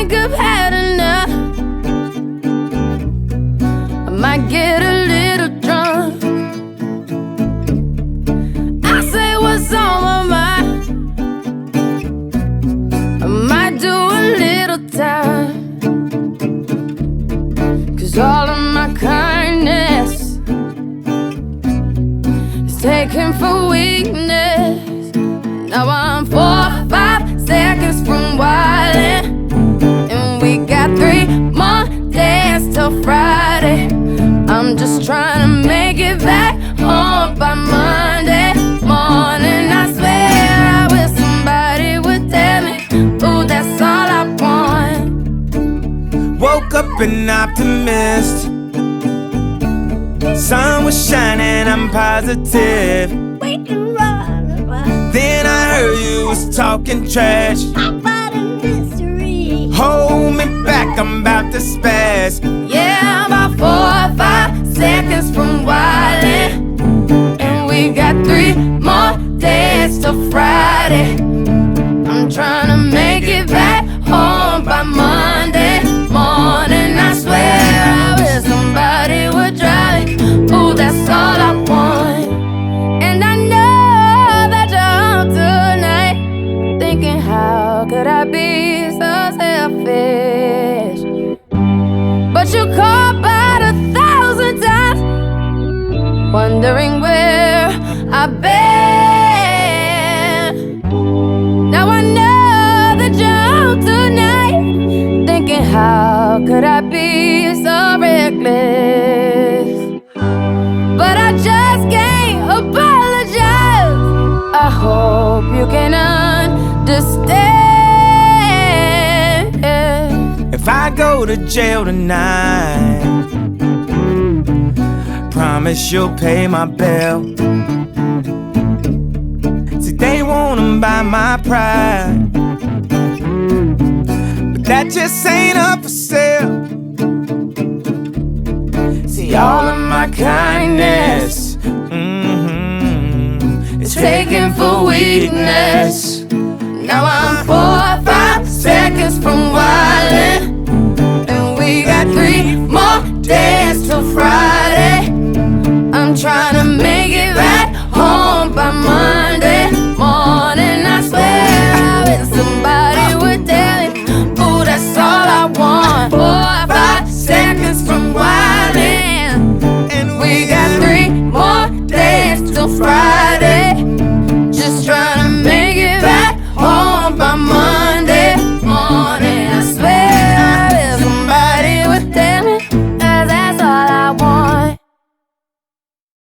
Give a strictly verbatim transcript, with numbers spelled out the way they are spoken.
think I've had enough. I might get a little drunk. I say what's on my mind. I might do a little time. Cause all of my kindness is taken for weakness. Now I'm four, five seconds from wildin', and we got three more days till Friday. I'm just trying to make it back home by Monday morning. I swear I wish somebody would tell me, ooh, that's all I want. Woke up an optimist. Sun was shining, I'm positive. We can run, run. Then I heard you was talking trash. About a mystery. Hold me back, I'm about to spaz. Yeah, I'm about four or five seconds from wildin', and we got three more days till Friday. I'm trying to make it back home by Monday morning. I swear I wish somebody would drive me. Ooh, that's all I want. And I know that you're home tonight, thinking how could I be so selfish? But you called about a thousand times, wondering where I've been. Now I know that you're home tonight, thinking how could I be so reckless? But I just can't apologize. I hope you can understand. If I go to jail tonight, promise you'll pay my bill. See, they wanna buy my pride, but that just ain't up for sale. See, all of my kindness, mm-hmm, is taken for weakness. Now I'm four